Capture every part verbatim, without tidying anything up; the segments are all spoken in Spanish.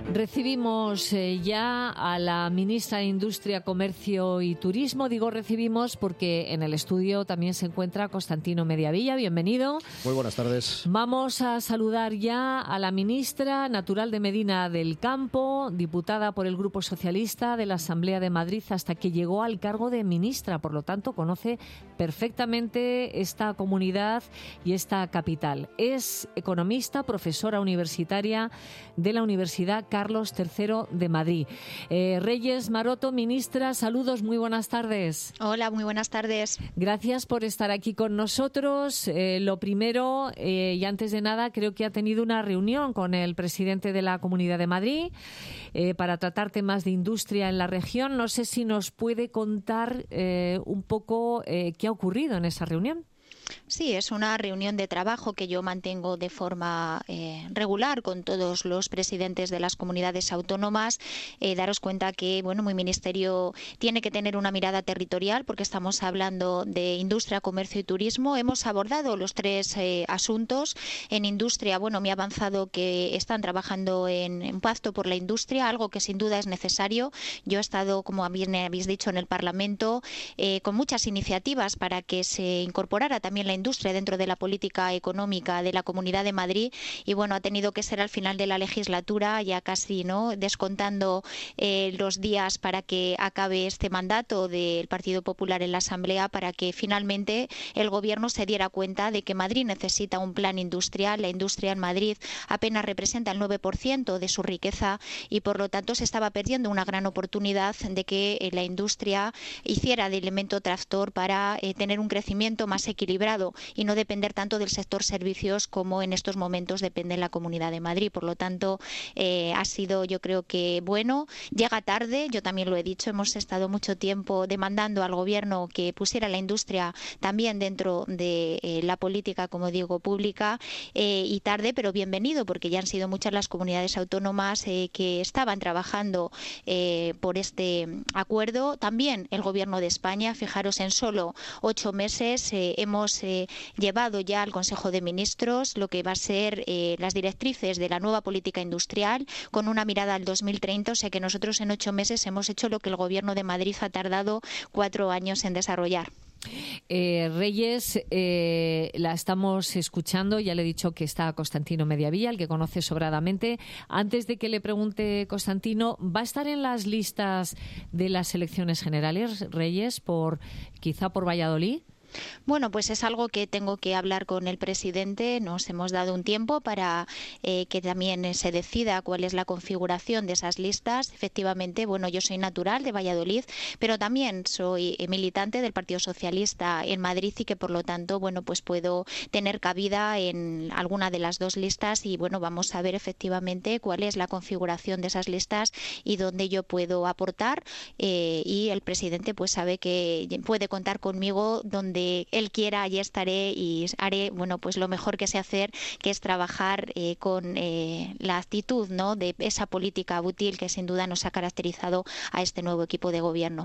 Recibimos eh, ya a la ministra de Industria, Comercio y Turismo. Digo recibimos porque en el estudio también se encuentra Constantino Mediavilla. Bienvenido. Muy buenas tardes. Vamos a saludar ya a la ministra, natural de Medina del Campo, diputada por el Grupo Socialista de la Asamblea de Madrid hasta que llegó al cargo de ministra. Por lo tanto, conoce perfectamente esta comunidad y esta capital. Es economista, profesora universitaria de la Universidad Carlos tercero de Madrid. Eh, Reyes Maroto, ministra, saludos, muy buenas tardes. Hola, muy buenas tardes. Gracias por estar aquí con nosotros. Eh, lo primero, eh, y antes de nada, creo que ha tenido una reunión con el presidente de la Comunidad de Madrid eh, para tratar temas de industria en la región. No sé si nos puede contar eh, un poco eh, qué ha ocurrido en esa reunión. Sí, es una reunión de trabajo que yo mantengo de forma eh, regular con todos los presidentes de las comunidades autónomas. Eh, daros cuenta que bueno, mi ministerio tiene que tener una mirada territorial porque estamos hablando de industria, comercio y turismo. Hemos abordado los tres eh, asuntos. En industria, bueno, me ha avanzado que están trabajando en, en pacto por la industria, algo que sin duda es necesario. Yo he estado, como bien habéis dicho, en el Parlamento eh, con muchas iniciativas para que se incorporara también la industria dentro de la política económica de la Comunidad de Madrid y bueno, ha tenido que ser al final de la legislatura, ya casi no descontando eh, los días para que acabe este mandato del Partido Popular en la Asamblea, para que finalmente el Gobierno se diera cuenta de que Madrid necesita un plan industrial. La industria en Madrid apenas representa el nueve por ciento de su riqueza y por lo tanto se estaba perdiendo una gran oportunidad de que eh, la industria hiciera de elemento tractor para eh, tener un crecimiento más equilibrado y no depender tanto del sector servicios como en estos momentos depende la Comunidad de Madrid. Por lo tanto, eh, ha sido, yo creo que bueno, llega tarde, yo también lo he dicho, hemos estado mucho tiempo demandando al Gobierno que pusiera la industria también dentro de eh, la política, como digo, pública, eh, y tarde, pero bienvenido, porque ya han sido muchas las comunidades autónomas eh, que estaban trabajando eh, por este acuerdo. También el Gobierno de España, fijaros, en solo ocho meses eh, hemos eh, llevado ya al Consejo de Ministros lo que va a ser eh, las directrices de la nueva política industrial con una mirada al dos mil treinta, o sea que nosotros en ocho meses hemos hecho lo que el Gobierno de Madrid ha tardado cuatro años en desarrollar. Eh, Reyes, eh, la estamos escuchando, ya le he dicho que está Constantino Mediavilla, el que conoce sobradamente. Antes de que le pregunte Constantino, ¿va a estar en las listas de las elecciones generales, Reyes, por quizá por Valladolid? Bueno, pues es algo que tengo que hablar con el presidente. Nos hemos dado un tiempo para eh, que también se decida cuál es la configuración de esas listas. Efectivamente, bueno, yo soy natural de Valladolid, pero también soy militante del Partido Socialista en Madrid y que por lo tanto, bueno, pues puedo tener cabida en alguna de las dos listas y bueno, vamos a ver efectivamente cuál es la configuración de esas listas y dónde yo puedo aportar eh, y el presidente pues sabe que puede contar conmigo donde él quiera, allí estaré y haré bueno pues lo mejor que sé hacer, que es trabajar eh, con eh, la actitud, ¿no?, de esa política útil que sin duda nos ha caracterizado a este nuevo equipo de gobierno.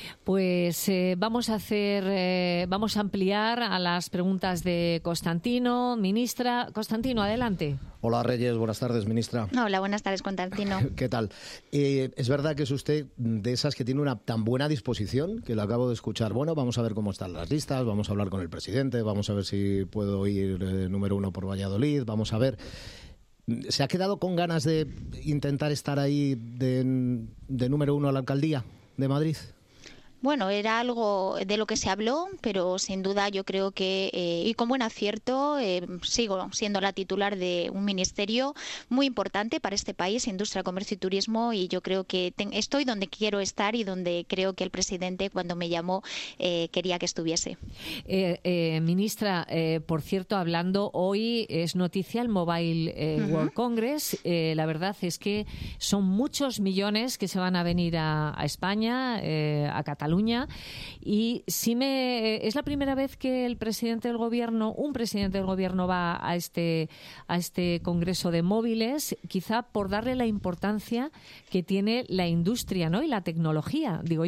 Pues eh, vamos a hacer, eh, vamos a ampliar a las preguntas de Constantino. Ministra, Constantino, adelante. Hola Reyes, buenas tardes, ministra. Hola, buenas tardes, Constantino. ¿Qué tal? Eh, es verdad que es usted de esas que tiene una tan buena disposición que lo acabo de escuchar. Bueno, vamos a ver cómo están las listas, vamos a hablar con el presidente, vamos a ver si puedo ir eh, número uno por Valladolid, vamos a ver. ¿Se ha quedado con ganas de intentar estar ahí de, de número uno a la alcaldía de Madrid? Bueno, era algo de lo que se habló, pero sin duda yo creo que, eh, y con buen acierto, eh, sigo siendo la titular de un ministerio muy importante para este país, Industria, Comercio y Turismo, y yo creo que ten, estoy donde quiero estar y donde creo que el presidente, cuando me llamó, eh, quería que estuviese. Eh, eh, ministra, eh, por cierto, hablando, hoy es noticia el Mobile eh, uh-huh. World Congress. Eh, la verdad es que son muchos millones que se van a venir a, a España, eh, a Cataluña, y si me es la primera vez que el presidente del gobierno, un presidente del gobierno va a este a este congreso de móviles, quizá por darle la importancia que tiene la industria, ¿no?, y la tecnología, digo yo.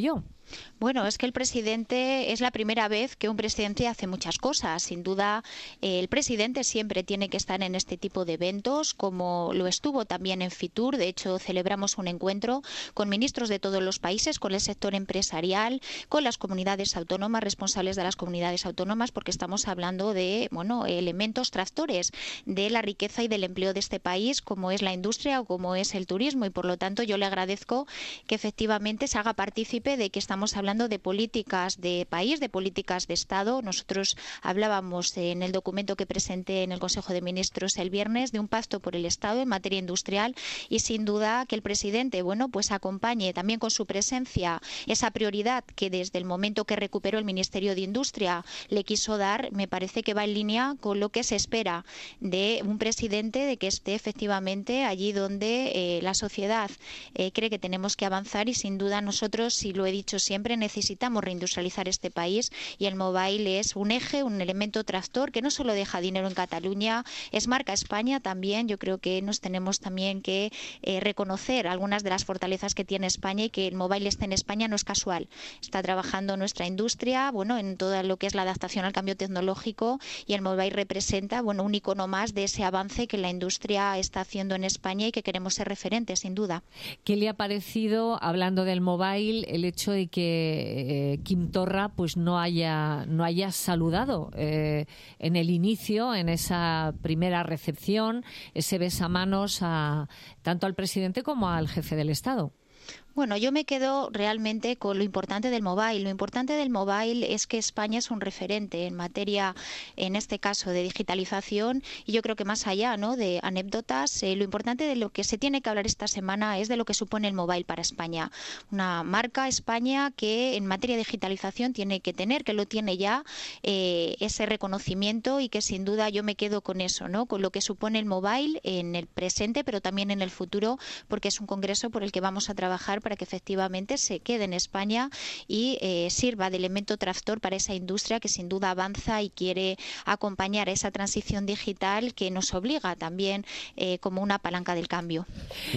Bueno, es que el presidente es la primera vez que un presidente hace muchas cosas. Sin duda, eh, el presidente siempre tiene que estar en este tipo de eventos, como lo estuvo también en Fitur. De hecho, celebramos un encuentro con ministros de todos los países, con el sector empresarial, con las comunidades autónomas, responsables de las comunidades autónomas, porque estamos hablando de, bueno, elementos tractores de la riqueza y del empleo de este país, como es la industria o como es el turismo. Y por lo tanto, yo le agradezco que efectivamente se haga partícipe de que estamos Estamos hablando de políticas de país, de políticas de Estado. Nosotros hablábamos en el documento que presenté en el Consejo de Ministros el viernes de un pacto por el Estado en materia industrial y sin duda que el presidente, bueno, pues acompañe también con su presencia esa prioridad que desde el momento que recuperó el Ministerio de Industria le quiso dar, me parece que va en línea con lo que se espera de un presidente, de que esté efectivamente allí donde eh, la sociedad eh, cree que tenemos que avanzar y sin duda nosotros, si lo he dicho siempre, necesitamos reindustrializar este país y el mobile es un eje, un elemento tractor que no solo deja dinero en Cataluña, es marca España también. Yo creo que nos tenemos también que eh, reconocer algunas de las fortalezas que tiene España y que el mobile esté en España no es casual. Está trabajando nuestra industria, bueno, en todo lo que es la adaptación al cambio tecnológico y el mobile representa, bueno, un icono más de ese avance que la industria está haciendo en España y que queremos ser referentes, sin duda. ¿Qué le ha parecido, hablando del mobile, el hecho de que eh, Quim Torra pues no haya no haya saludado eh, en el inicio, en esa primera recepción, ese besamanos a, tanto al presidente como al jefe del Estado? Bueno, yo me quedo realmente con lo importante del mobile. Lo importante del mobile es que España es un referente en materia, en este caso, de digitalización y yo creo que más allá, ¿no?, de anécdotas, eh, lo importante de lo que se tiene que hablar esta semana es de lo que supone el mobile para España. Una marca España que en materia de digitalización tiene que tener, que lo tiene ya, eh, ese reconocimiento y que sin duda yo me quedo con eso, ¿no?, con lo que supone el mobile en el presente, pero también en el futuro, porque es un congreso por el que vamos a trabajar para que efectivamente se quede en España y eh, sirva de elemento tractor para esa industria que sin duda avanza y quiere acompañar a esa transición digital que nos obliga también eh, como una palanca del cambio.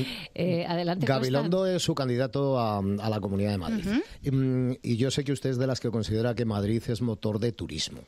Eh, adelante, Gabilondo Costa. es su candidato a, a la Comunidad de Madrid. Uh-huh. Y, y yo sé que usted es de las que considera que Madrid es motor de turismo.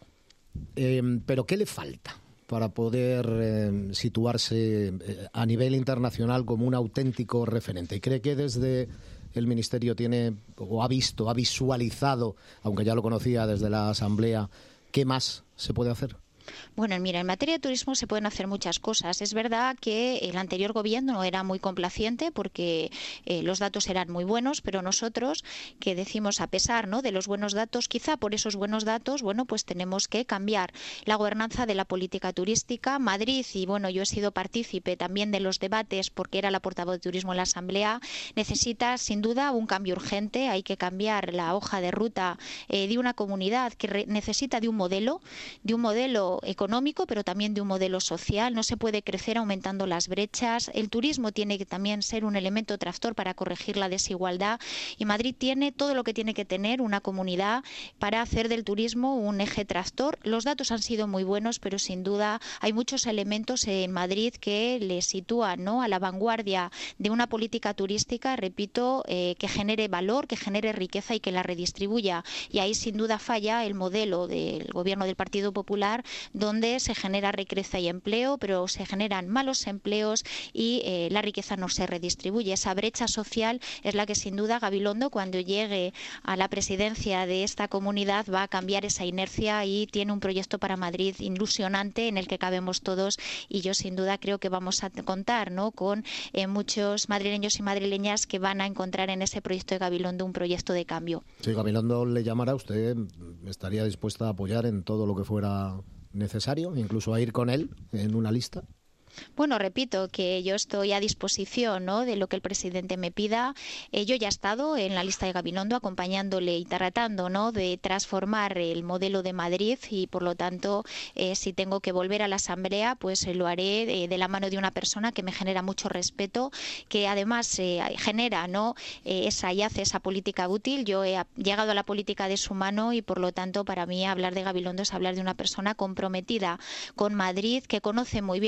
Eh, ¿Pero qué le falta para poder eh, situarse eh, a nivel internacional como un auténtico referente? ¿Y cree que desde el Ministerio tiene o ha visto, ha visualizado, aunque ya lo conocía desde la Asamblea, qué más se puede hacer? Bueno, mira, en materia de turismo se pueden hacer muchas cosas. Es verdad que el anterior gobierno era muy complaciente porque eh, los datos eran muy buenos, pero nosotros que decimos a pesar, ¿no?, de los buenos datos, quizá por esos buenos datos, bueno, pues tenemos que cambiar la gobernanza de la política turística. Madrid, y bueno, yo he sido partícipe también de los debates porque era la portavoz de turismo en la Asamblea, necesita sin duda un cambio urgente. Hay que cambiar la hoja de ruta eh, de una comunidad que re- necesita de un modelo, de un modelo económico, pero también de un modelo social. No se puede crecer aumentando las brechas. El turismo tiene que también ser un elemento tractor para corregir la desigualdad y Madrid tiene todo lo que tiene que tener una comunidad para hacer del turismo un eje tractor. Los datos han sido muy buenos, pero sin duda hay muchos elementos en Madrid que le sitúan, ¿no?, a la vanguardia de una política turística, repito, eh, que genere valor, que genere riqueza y que la redistribuya. Y ahí sin duda falla el modelo del gobierno del Partido Popular, donde se genera riqueza y empleo, pero se generan malos empleos y eh, la riqueza no se redistribuye. Esa brecha social es la que sin duda Gabilondo, cuando llegue a la presidencia de esta comunidad, va a cambiar esa inercia y tiene un proyecto para Madrid ilusionante en el que cabemos todos y yo sin duda creo que vamos a contar, ¿no?, con eh, muchos madrileños y madrileñas que van a encontrar en ese proyecto de Gabilondo un proyecto de cambio. Si Gabilondo le llamara, ¿usted estaría dispuesta a apoyar en todo lo que fuera necesario, incluso a ir con él en una lista? Bueno, repito que yo estoy a disposición, ¿no?, de lo que el presidente me pida. Eh, yo ya he estado en la lista de Gabilondo acompañándole y tratando, ¿no?, de transformar el modelo de Madrid y, por lo tanto, eh, si tengo que volver a la Asamblea, pues eh, lo haré eh, de la mano de una persona que me genera mucho respeto, que además eh, genera, ¿no?, eh, esa y hace esa política útil. Yo he llegado a la política de su mano y, por lo tanto, para mí hablar de Gabilondo es hablar de una persona comprometida con Madrid, que conoce muy bien cuáles son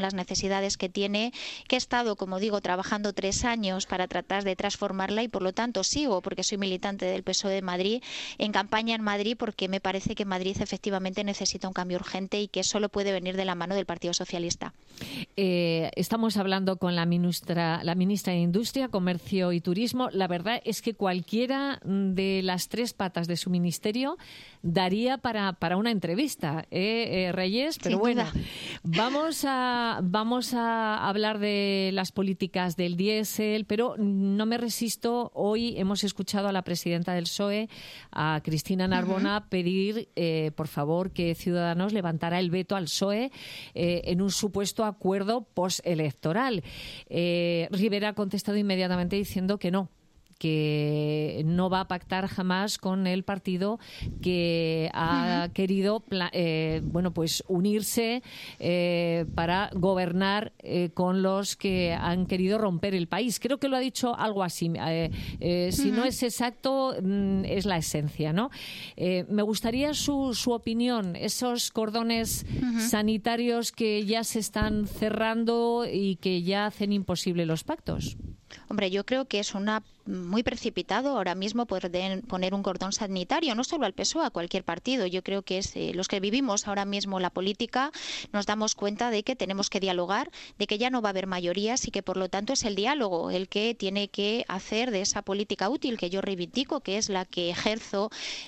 las necesidades que tiene, que he estado, como digo, trabajando tres años para tratar de transformarla y por lo tanto sigo, porque soy militante del P S O E de Madrid, en campaña en Madrid, porque me parece que Madrid efectivamente necesita un cambio urgente y que solo puede venir de la mano del Partido Socialista. Eh, estamos hablando con la ministra, la ministra de Industria, Comercio y Turismo. La verdad es que cualquiera de las tres patas de su ministerio daría para, para una entrevista, ¿eh, eh, Reyes? Pero Sin bueno, duda. vamos a, vamos a hablar de las políticas del diésel, pero no me resisto. Hoy hemos escuchado a la presidenta del P S O E, a Cristina Narbona, uh-huh. pedir, eh, por favor, que Ciudadanos levantara el veto al P S O E eh, en un supuesto acuerdo postelectoral. Eh, Rivera ha contestado inmediatamente diciendo que no, que no va a pactar jamás con el partido que ha uh-huh. querido eh, bueno, pues unirse eh, para gobernar eh, con los que han querido romper el país. Creo que lo ha dicho algo así. Eh, eh, uh-huh. Si no es exacto, mm, es la esencia, ¿no? Eh, me gustaría su, su opinión. Esos cordones uh-huh. sanitarios que ya se están cerrando y que ya hacen imposible los pactos. Hombre, yo creo que es una muy precipitado ahora mismo poder poner un cordón sanitario, no solo al P S O E, a cualquier partido. Yo creo que es eh, los que vivimos ahora mismo la política nos damos cuenta de que tenemos que dialogar, de que ya no va a haber mayorías y que por lo tanto es el diálogo el que tiene que hacer de esa política útil que yo reivindico, que es la que ejerzo,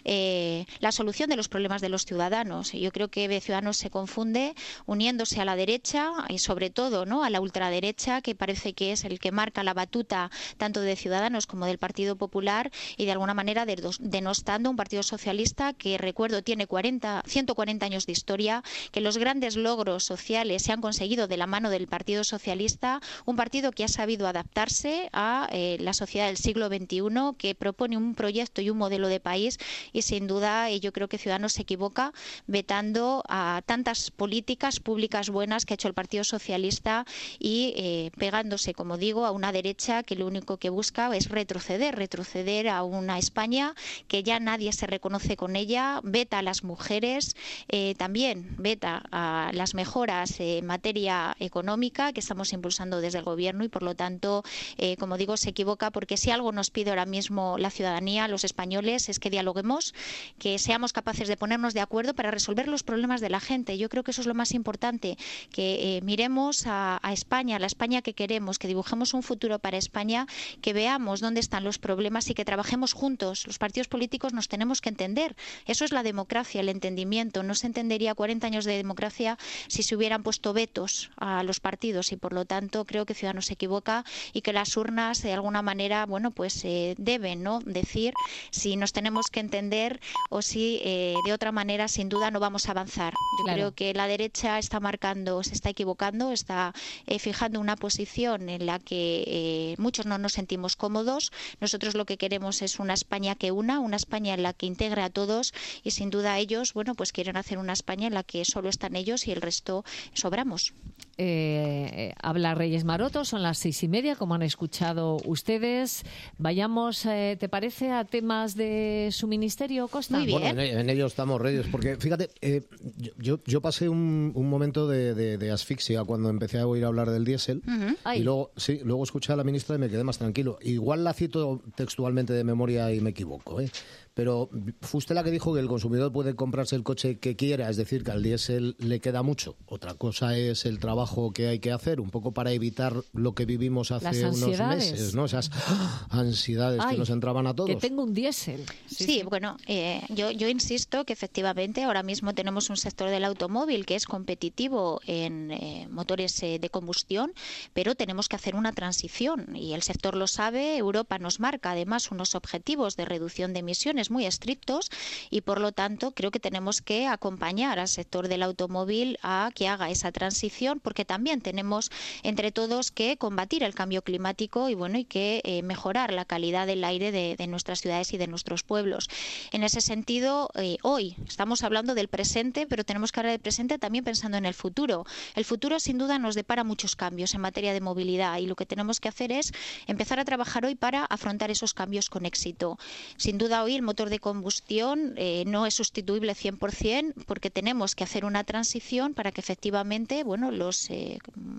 eh, la solución de los problemas de los ciudadanos. Yo creo que Ciudadanos se confunde uniéndose a la derecha y sobre todo, ¿no?, a la ultraderecha, que parece que es el que marca la batuta tanto de Ciudadanos como del Partido Popular y de alguna manera denostando un Partido Socialista que, recuerdo, tiene cuarenta, ciento cuarenta años de historia, que los grandes logros sociales se han conseguido de la mano del Partido Socialista, un partido que ha sabido adaptarse a eh, la sociedad del siglo veintiuno, que propone un proyecto y un modelo de país y sin duda eh, yo creo que Ciudadanos se equivoca vetando a tantas políticas públicas buenas que ha hecho el Partido Socialista y eh, pegándose, como digo, a una derecha que lo único que busca es retroceder, retroceder a una España que ya nadie se reconoce con ella, veta a las mujeres, eh, también veta a las mejoras en materia económica que estamos impulsando desde el Gobierno y por lo tanto, eh, como digo, se equivoca porque si algo nos pide ahora mismo la ciudadanía, los españoles, es que dialoguemos, que seamos capaces de ponernos de acuerdo para resolver los problemas de la gente. Yo creo que eso es lo más importante, que eh, miremos a, a España, a la España que queremos, que dibujemos un futuro para España, que veamos dónde están los problemas y que trabajemos juntos. Los partidos políticos nos tenemos que entender. Eso es la democracia, el entendimiento. No se entendería cuarenta años de democracia si se hubieran puesto vetos a los partidos y por lo tanto creo que Ciudadanos se equivoca y que las urnas de alguna manera, bueno, pues eh, deben, ¿no?, decir si nos tenemos que entender o si eh, de otra manera sin duda no vamos a avanzar. Yo claro. creo que la derecha está marcando, se está equivocando, está eh, fijando una posición en la que eh, muchos no nos sentimos cómodos. Nosotros lo que queremos es una España que una, una España en la que integre a todos y sin duda ellos, bueno, pues quieren hacer una España en la que solo están ellos y el resto sobramos. Eh, habla Reyes Maroto, son las seis y media, como han escuchado ustedes. Vayamos, eh, ¿te parece, a temas de su ministerio, Costa? Muy bien. Bueno, en, en ello estamos, Reyes, porque fíjate, eh, yo, yo pasé un, un momento de, de, de asfixia cuando empecé a oír hablar del diésel uh-huh. y luego, sí, luego escuché a la ministra y me quedé más tranquilo. Igual la cito textualmente de memoria y me equivoco, ¿eh? Pero fue usted la que dijo que el consumidor puede comprarse el coche que quiera, es decir, que al diésel le queda mucho. Otra cosa es el trabajo que hay que hacer, un poco para evitar lo que vivimos hace unos meses, ¿no? Esas ansiedades Ay, que nos entraban a todos. Que tengo un diésel. Sí, sí, sí. bueno, eh, yo, yo insisto que efectivamente ahora mismo tenemos un sector del automóvil que es competitivo en eh, motores eh, de combustión, pero tenemos que hacer una transición y el sector lo sabe. Europa nos marca además unos objetivos de reducción de emisiones muy estrictos y por lo tanto creo que tenemos que acompañar al sector del automóvil a que haga esa transición porque también tenemos entre todos que combatir el cambio climático y bueno y que eh, mejorar la calidad del aire de, de nuestras ciudades y de nuestros pueblos. En ese sentido, eh, hoy estamos hablando del presente, pero tenemos que hablar del presente también pensando en el futuro. El futuro sin duda nos depara muchos cambios en materia de movilidad y lo que tenemos que hacer es empezar a trabajar hoy para afrontar esos cambios con éxito. Sin duda hoy el motor de combustión eh, no es sustituible cien por ciento porque tenemos que hacer una transición para que efectivamente bueno, los los eh,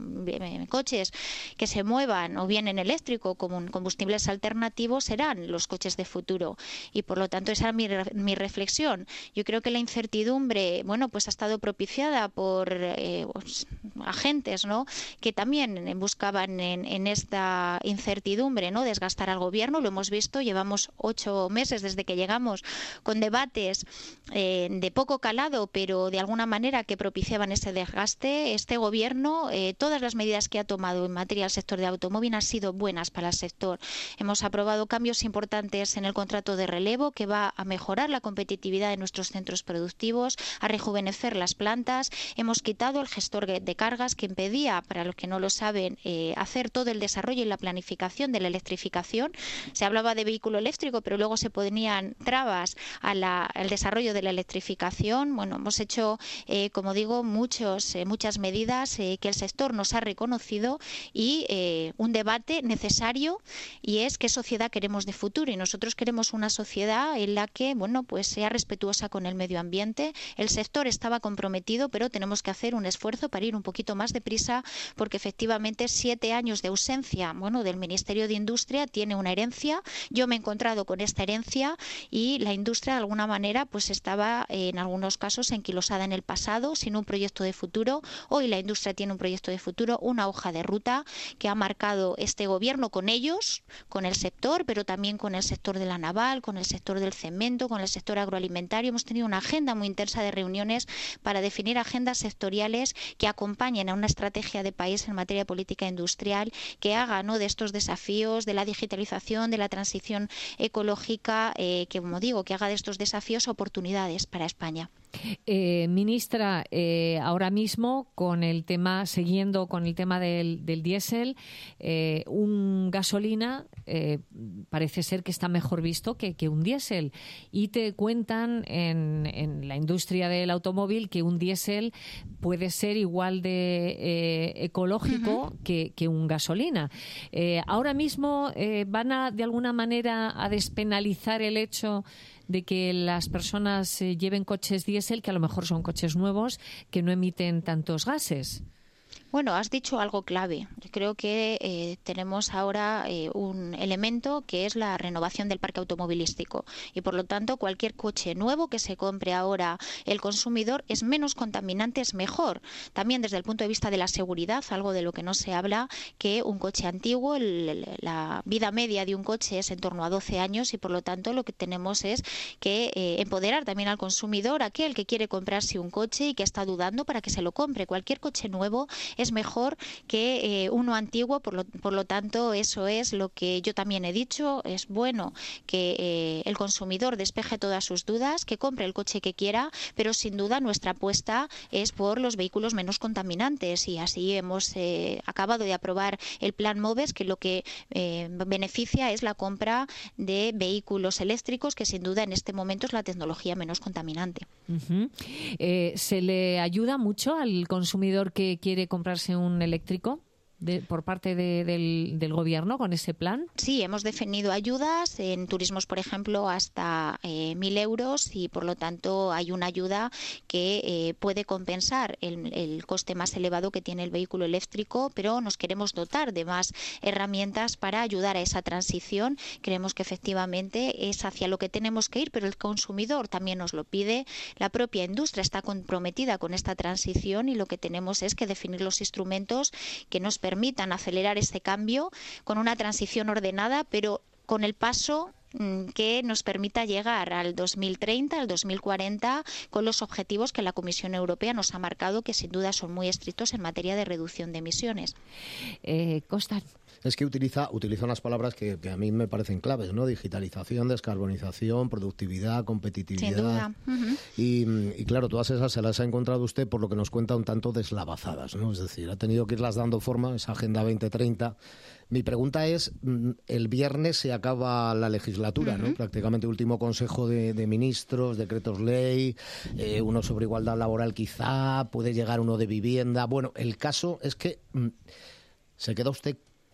coches que se muevan o bien en eléctrico como en combustibles alternativos serán los coches de futuro. Y por lo tanto esa es mi, mi reflexión. Yo creo que la incertidumbre, bueno, pues ha estado propiciada por eh, pues, agentes, ¿no?, que también buscaban en, en esta incertidumbre, ¿no?, desgastar al gobierno. Lo hemos visto, llevamos ocho meses desde que llegamos con debates eh, de poco calado, pero de alguna manera que propiciaban ese desgaste. Este gobierno, eh, todas las medidas que ha tomado en materia del sector de automóvil han sido buenas para el sector. Hemos aprobado cambios importantes en el contrato de relevo que va a mejorar la competitividad de nuestros centros productivos, a rejuvenecer las plantas. Hemos quitado el gestor de cargas que impedía, para los que no lo saben, eh, hacer todo el desarrollo y la planificación de la electrificación. Se hablaba de vehículo eléctrico, pero luego se ponían trabas a la, al desarrollo de la electrificación. Bueno, hemos hecho, eh, como digo, muchos, eh, muchas medidas eh, que el sector nos ha reconocido y eh, un debate necesario, y es qué sociedad queremos de futuro. Y nosotros queremos una sociedad en la que, bueno, pues sea respetuosa con el medio ambiente. El sector estaba comprometido, pero tenemos que hacer un esfuerzo para ir un poquito más deprisa, porque efectivamente siete años de ausencia, bueno, del Ministerio de Industria tiene una herencia. Yo me he encontrado con esta herencia y la industria de alguna manera pues estaba eh, en algunos casos enquilosada en el pasado, sin un proyecto de futuro. Hoy la industria tiene un proyecto de futuro, una hoja de ruta que ha marcado este gobierno con ellos, con el sector, pero también con el sector de la naval, con el sector del cemento, con el sector agroalimentario. Hemos tenido una agenda muy intensa de reuniones para definir agendas sectoriales que acompañen a una estrategia de país en materia de política industrial, que haga, ¿no?, de estos desafíos de la digitalización, de la transición ecológica, eh, que, como digo, que haga de estos desafíos oportunidades para España. Eh, ministra, eh, ahora mismo con el tema, siguiendo con el tema del, del diésel, eh, un gasolina eh, parece ser que está mejor visto que, que un diésel, y te cuentan en, en la industria del automóvil que un diésel puede ser igual de eh, ecológico uh-huh. que, que un gasolina. Eh, ahora mismo eh, van a de alguna manera a despenalizar el hecho de que las personas eh, lleven coches diésel, que a lo mejor son coches nuevos, que no emiten tantos gases. Bueno, has dicho algo clave. Yo creo que eh, tenemos ahora eh, un elemento que es la renovación del parque automovilístico, y por lo tanto cualquier coche nuevo que se compre ahora el consumidor es menos contaminante, es mejor. También desde el punto de vista de la seguridad, algo de lo que no se habla, que un coche antiguo, el, la vida media de un coche es en torno a doce años, y por lo tanto lo que tenemos es que eh, empoderar también al consumidor, aquel que quiere comprarse un coche y que está dudando, para que se lo compre. Cualquier coche nuevo es mejor que eh, uno antiguo, por lo, por lo tanto eso es lo que yo también he dicho. Es bueno que eh, el consumidor despeje todas sus dudas, que compre el coche que quiera, pero sin duda nuestra apuesta es por los vehículos menos contaminantes, y así hemos eh, acabado de aprobar el Plan MOVES, que lo que eh, beneficia es la compra de vehículos eléctricos, que sin duda en este momento es la tecnología menos contaminante. Uh-huh. Eh, ¿Se le ayuda mucho al consumidor que quiere comprarse un eléctrico de, por parte de, del, del gobierno con ese plan? Sí, hemos definido ayudas en turismos, por ejemplo, hasta eh, mil euros, y por lo tanto hay una ayuda que eh, puede compensar el, el coste más elevado que tiene el vehículo eléctrico, pero nos queremos dotar de más herramientas para ayudar a esa transición. Creemos que efectivamente es hacia lo que tenemos que ir, pero el consumidor también nos lo pide. La propia industria está comprometida con esta transición, y lo que tenemos es que definir los instrumentos que nos permitan acelerar este cambio con una transición ordenada, pero con el paso que nos permita llegar al dos mil treinta, al dos mil cuarenta, con los objetivos que la Comisión Europea nos ha marcado, que sin duda son muy estrictos en materia de reducción de emisiones. Eh, Costa. Es que utiliza, utiliza unas palabras que, que a mí me parecen claves, ¿no? Digitalización, descarbonización, productividad, competitividad. Sin duda. Uh-huh. Y, y claro, todas esas se las ha encontrado usted, por lo que nos cuenta, un tanto deslavazadas, ¿no? Es decir, ha tenido que irlas dando forma, esa Agenda veinte treinta. Mi pregunta es, el viernes se acaba la legislatura, uh-huh. ¿no? Prácticamente último Consejo de, de Ministros, decretos ley, eh, uno sobre igualdad laboral quizá, puede llegar uno de vivienda. Bueno, el caso es que mmm, se queda usted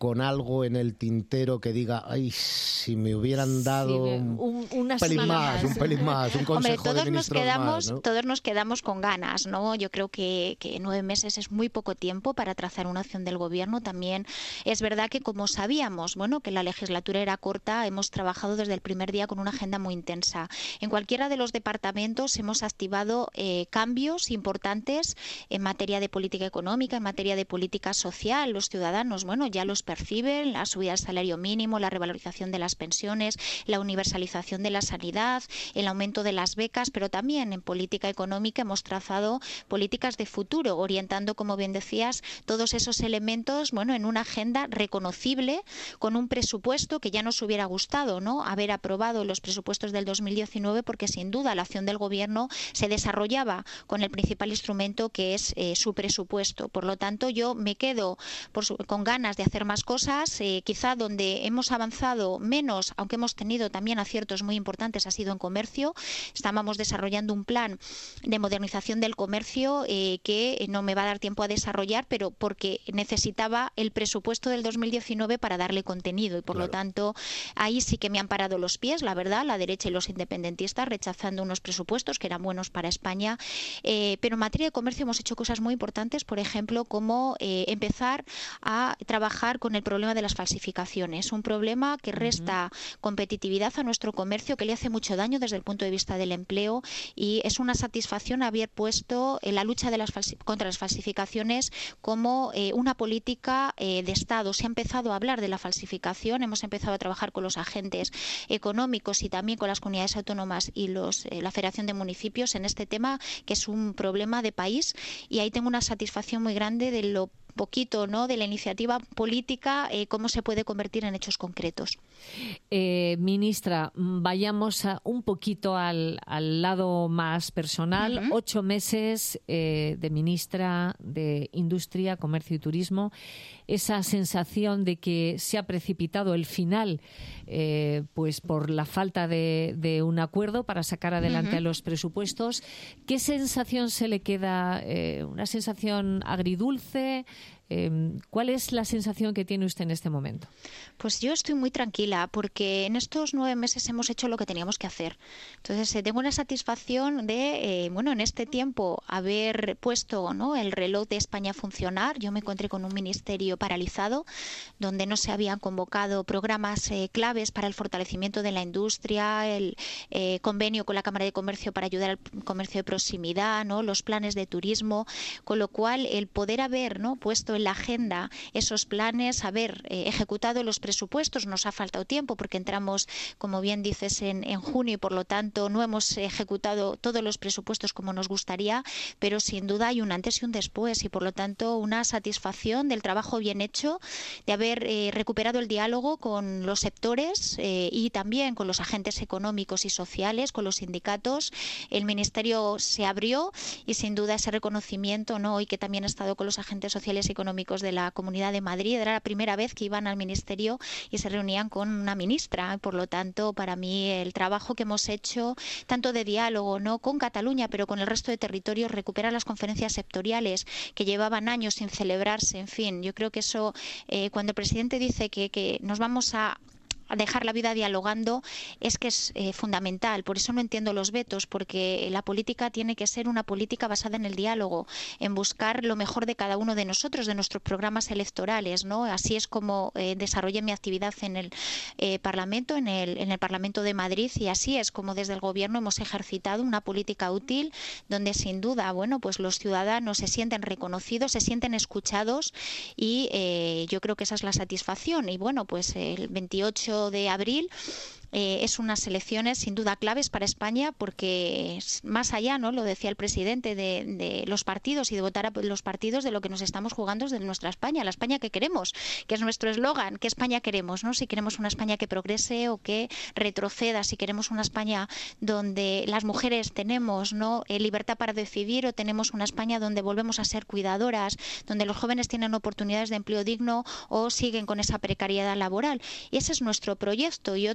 con algo en el tintero que diga, ay, si me hubieran dado sí, un, un pelín más, un pelín más, un consejo Hombre, todos de ministros nos quedamos, más, ¿no? Todos nos quedamos con ganas, ¿no? Yo creo que, que nueve meses es muy poco tiempo para trazar una acción del Gobierno. También es verdad que, como sabíamos, bueno, que la legislatura era corta, hemos trabajado desde el primer día con una agenda muy intensa. En cualquiera de los departamentos hemos activado eh, cambios importantes en materia de política económica, en materia de política social. Los ciudadanos, bueno, ya los perciben, la subida del salario mínimo, la revalorización de las pensiones, la universalización de la sanidad, el aumento de las becas, pero también en política económica hemos trazado políticas de futuro, orientando, como bien decías, todos esos elementos, bueno, en una agenda reconocible, con un presupuesto que ya nos hubiera gustado, ¿no?, haber aprobado los presupuestos del dos mil diecinueve, porque sin duda la acción del Gobierno se desarrollaba con el principal instrumento, que es eh, su presupuesto. Por lo tanto, yo me quedo por su, con ganas de hacer más cosas. Eh, quizá donde hemos avanzado menos, aunque hemos tenido también aciertos muy importantes, ha sido en comercio. Estábamos desarrollando un plan de modernización del comercio eh, que no me va a dar tiempo a desarrollar, pero porque necesitaba el presupuesto del dos mil diecinueve para darle contenido, y por claro. lo tanto ahí sí que me han parado los pies, la verdad, la derecha y los independentistas, rechazando unos presupuestos que eran buenos para España. Eh, pero en materia de comercio hemos hecho cosas muy importantes, por ejemplo, como eh, empezar a trabajar con el problema de las falsificaciones, un problema que resta uh-huh. competitividad a nuestro comercio, que le hace mucho daño desde el punto de vista del empleo, y es una satisfacción haber puesto en la lucha de las contra las falsificaciones como eh, una política eh, de Estado. Se ha empezado a hablar de la falsificación, hemos empezado a trabajar con los agentes económicos y también con las comunidades autónomas y los, eh, la Federación de Municipios en este tema, que es un problema de país, y ahí tengo una satisfacción muy grande de lo poquito, ¿no?, de la iniciativa política, eh, cómo se puede convertir en hechos concretos. Eh, ministra, vayamos a, un poquito al, al lado más personal. Uh-huh. Ocho meses eh, de ministra de Industria, Comercio y Turismo. Esa sensación de que se ha precipitado el final, eh, pues por la falta de, de un acuerdo para sacar adelante uh-huh. a los presupuestos. ¿Qué sensación se le queda? Eh, ¿Una sensación agridulce? ¿Cuál es la sensación que tiene usted en este momento? Pues yo estoy muy tranquila, porque en estos nueve meses hemos hecho lo que teníamos que hacer. Entonces eh, tengo una satisfacción de, eh, bueno, en este tiempo haber puesto, ¿no?, el reloj de España a funcionar. Yo me encontré con un ministerio paralizado, donde no se habían convocado programas eh, claves para el fortalecimiento de la industria, el eh, convenio con la Cámara de Comercio para ayudar al comercio de proximidad, ¿no?, los planes de turismo, con lo cual el poder haber, ¿no?, puesto en la agenda esos planes, haber eh, ejecutado los presupuestos. Nos ha faltado tiempo porque entramos, como bien dices, en, en junio, y por lo tanto no hemos ejecutado todos los presupuestos como nos gustaría, pero sin duda hay un antes y un después, y por lo tanto una satisfacción del trabajo bien hecho, de haber eh, recuperado el diálogo con los sectores eh, y también con los agentes económicos y sociales, con los sindicatos. El ministerio se abrió, y sin duda ese reconocimiento, ¿no?, hoy que también he estado con los agentes sociales y económicos de la Comunidad de Madrid, era la primera vez que iban al ministerio y se reunían con una ministra. Por lo tanto, para mí el trabajo que hemos hecho, tanto de diálogo, no con Cataluña, pero con el resto de territorios, recuperar las conferencias sectoriales que llevaban años sin celebrarse, en fin, yo creo que eso, eh, cuando el presidente dice que, que nos vamos a a dejar la vida dialogando, es que es eh, fundamental. Por eso no entiendo los vetos, porque la política tiene que ser una política basada en el diálogo, en buscar lo mejor de cada uno de nosotros, de nuestros programas electorales, ¿no? Así es como eh, desarrollé mi actividad en el eh, Parlamento, en el, en el Parlamento de Madrid, y así es como desde el Gobierno hemos ejercitado una política útil, donde sin duda, bueno, pues los ciudadanos se sienten reconocidos, se sienten escuchados, y eh, yo creo que esa es la satisfacción. Y bueno, pues el veintiocho de abril Eh, es unas elecciones sin duda claves para España, porque es más allá, ¿no?, lo decía el presidente, de, de los partidos y de votar a los partidos, de lo que nos estamos jugando desde nuestra España, la España que queremos, que es nuestro eslogan. ¿Qué España queremos, no? Si queremos una España que progrese o que retroceda, si queremos una España donde las mujeres tenemos, ¿no?, eh, libertad para decidir, o tenemos una España donde volvemos a ser cuidadoras, donde los jóvenes tienen oportunidades de empleo digno o siguen con esa precariedad laboral. Y ese es nuestro proyecto. Yo todavía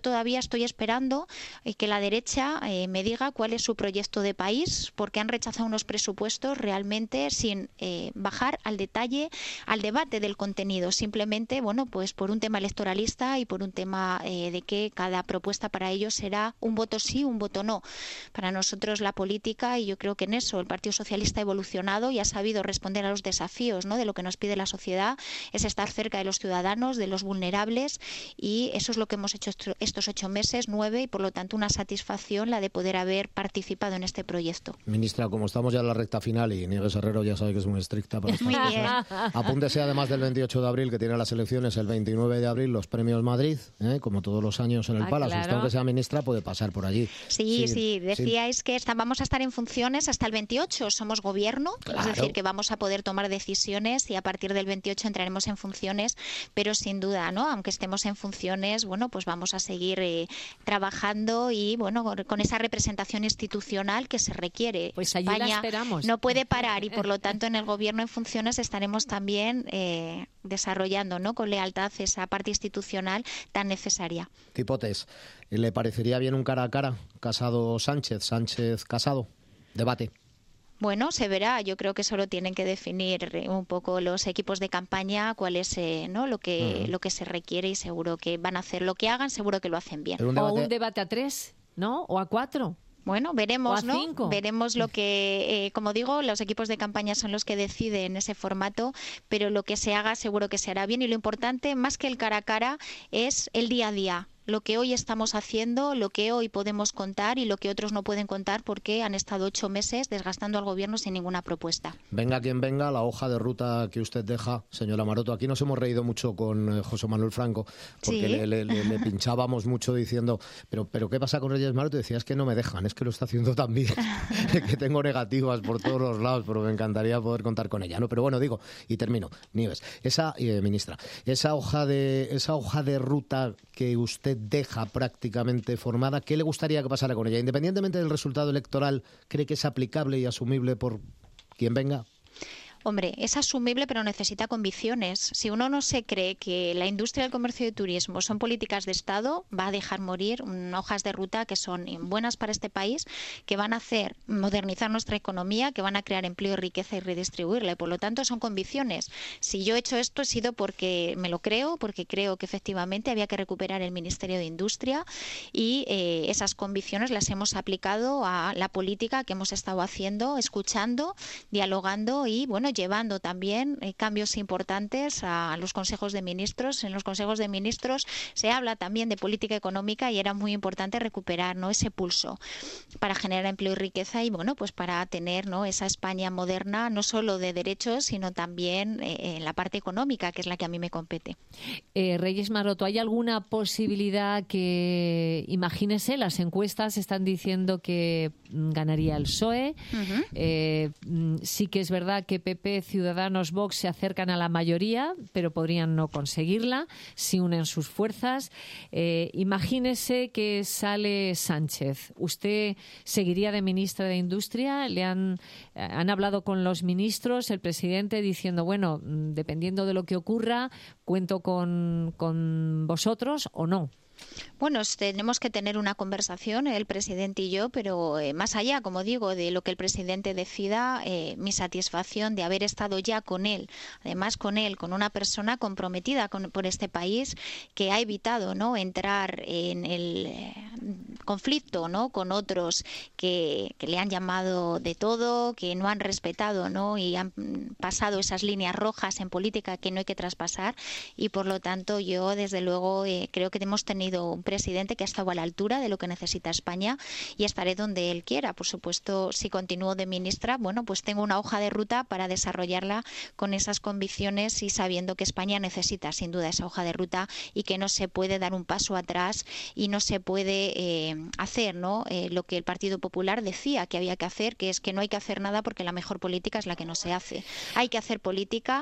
estoy esperando eh, que la derecha eh, me diga cuál es su proyecto de país, porque han rechazado unos presupuestos realmente sin eh, bajar al detalle, al debate del contenido, simplemente, bueno, pues por un tema electoralista y por un tema eh, de que cada propuesta para ellos será un voto sí, un voto no. Para nosotros la política, y yo creo que en eso el Partido Socialista ha evolucionado y ha sabido responder a los desafíos, ¿no?, de lo que nos pide la sociedad, es estar cerca de los ciudadanos, de los vulnerables, y eso es lo que hemos hecho estos ocho meses, nueve, y por lo tanto una satisfacción la de poder haber participado en este proyecto. Ministra, como estamos ya en la recta final y Nieves Herrero ya sabe que es muy estricta para estas cosas, apúntese además del veintiocho de abril, que tiene las elecciones el veintinueve de abril, los premios Madrid, ¿eh? Como todos los años en el ah, Palace. claro. Usted, aunque sea ministra, puede pasar por allí. Sí, sí, sí. decíais sí. que está, vamos a estar en funciones hasta el veintiocho, somos gobierno, claro. Es decir, que vamos a poder tomar decisiones y a partir del veintiocho entraremos en funciones, pero sin duda, ¿no?, aunque estemos en funciones, bueno, pues vamos a seguir eh, trabajando y, bueno, con esa representación institucional que se requiere. Pues allí España la esperamos. No puede parar y, por lo tanto, en el gobierno en funciones estaremos también eh, desarrollando, ¿no?, con lealtad esa parte institucional tan necesaria. Tipotes, ¿le parecería bien un cara a cara? Casado-Sánchez, Sánchez-Casado. Debate. Bueno, se verá. Yo creo que solo tienen que definir un poco los equipos de campaña cuál es eh, ¿no? lo que uh-huh. lo que se requiere, y seguro que van a hacer lo que hagan, seguro que lo hacen bien. Un debate... O un debate a tres, ¿no? O a cuatro. Bueno, veremos, ¿no? Cinco. Veremos lo que, eh, como digo, los equipos de campaña son los que deciden ese formato, pero lo que se haga seguro que se hará bien, y lo importante, más que el cara a cara, es el día a día. Lo que hoy estamos haciendo, lo que hoy podemos contar y lo que otros no pueden contar porque han estado ocho meses desgastando al gobierno sin ninguna propuesta. Venga quien venga, la hoja de ruta que usted deja, señora Maroto. Aquí nos hemos reído mucho con José Manuel Franco porque ¿Sí? le, le, le, le pinchábamos mucho diciendo, pero pero ¿qué pasa con Reyes Maroto? Y decía, es que no me dejan, es que lo está haciendo tan bien, que tengo negativas por todos los lados, pero me encantaría poder contar con ella, ¿no? Pero bueno, digo, y termino, Nieves, esa eh, ministra, esa hoja de esa hoja de ruta que usted deja prácticamente formada, ¿qué le gustaría que pasara con ella? Independientemente del resultado electoral, ¿cree que es aplicable y asumible por quien venga? Hombre, es asumible, pero necesita convicciones. Si uno no se cree que la industria del comercio y turismo son políticas de Estado, va a dejar morir hojas de ruta que son buenas para este país, que van a hacer modernizar nuestra economía, que van a crear empleo y riqueza y redistribuirla. Y por lo tanto son convicciones. Si yo he hecho esto, he sido porque me lo creo, porque creo que efectivamente había que recuperar el Ministerio de Industria, y eh, esas convicciones las hemos aplicado a la política que hemos estado haciendo, escuchando, dialogando y, bueno, llevando también eh, cambios importantes a los consejos de ministros. En los consejos de ministros se habla también de política económica y era muy importante recuperar, ¿no?, ese pulso para generar empleo y riqueza y, bueno, pues para tener, ¿no?, esa España moderna, no solo de derechos, sino también eh, en la parte económica, que es la que a mí me compete. Eh, Reyes Maroto, ¿hay alguna posibilidad que, imagínese, las encuestas están diciendo que ganaría el P S O E? Uh-huh. Eh, sí que es verdad que P P, Ciudadanos, Vox se acercan a la mayoría, pero podrían no conseguirla si unen sus fuerzas. Eh, imagínese que sale Sánchez. ¿Usted seguiría de ministra de Industria? ¿Le han, han hablado con los ministros, el presidente, diciendo, bueno, dependiendo de lo que ocurra, cuento con, con vosotros o no? Bueno, tenemos que tener una conversación, el presidente y yo, pero eh, más allá, como digo, de lo que el presidente decida, eh, mi satisfacción de haber estado ya con él, además con él, con una persona comprometida con, por este país, que ha evitado, ¿no?, entrar en el eh, conflicto, ¿no?, con otros que, que le han llamado de todo, que no han respetado, ¿no?, y han pasado esas líneas rojas en política que no hay que traspasar, y por lo tanto yo, desde luego, eh, creo que hemos tenido un presidente que ha estado a la altura de lo que necesita España y estaré donde él quiera. Por supuesto, si continúo de ministra, bueno, pues tengo una hoja de ruta para desarrollarla con esas convicciones y sabiendo que España necesita sin duda esa hoja de ruta y que no se puede dar un paso atrás y no se puede eh, hacer, ¿no?, eh, lo que el Partido Popular decía que había que hacer, que es que no hay que hacer nada porque la mejor política es la que no se hace. Hay que hacer política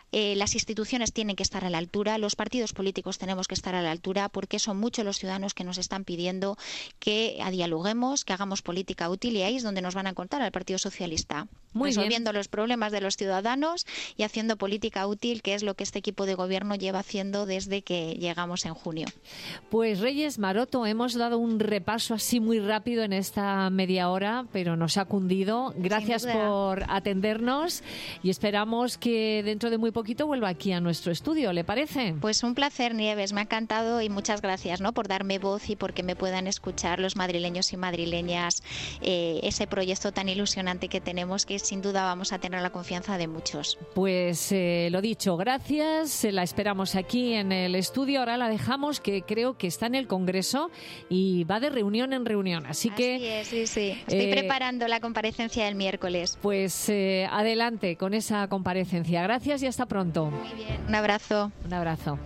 eh, las instituciones tienen que estar a la altura, los partidos políticos tenemos que estar a la altura, porque son muchos los ciudadanos que nos están pidiendo que dialoguemos, que hagamos política útil, y ahí es donde nos van a encontrar al Partido Socialista. Muy resolviendo bien. los problemas de los ciudadanos y haciendo política útil, que es lo que este equipo de gobierno lleva haciendo desde que llegamos en junio. Pues Reyes Maroto, hemos dado un repaso así muy rápido en esta media hora, pero nos ha cundido. Gracias por atendernos y esperamos que dentro de muy poquito vuelva aquí a nuestro estudio, ¿le parece? Pues un placer, Nieves, me ha encantado y muchas gracias, ¿no?, por darme voz y porque me puedan escuchar los madrileños y madrileñas eh, ese proyecto tan ilusionante que tenemos, que sin duda vamos a tener la confianza de muchos. Pues eh, lo dicho, gracias. La esperamos aquí en el estudio. Ahora la dejamos, que creo que está en el Congreso y va de reunión en reunión. Así, Así que es, sí, sí. Estoy eh, preparando la comparecencia del miércoles. Pues eh, adelante con esa comparecencia. Gracias y hasta pronto. Muy bien. Un abrazo. Un abrazo.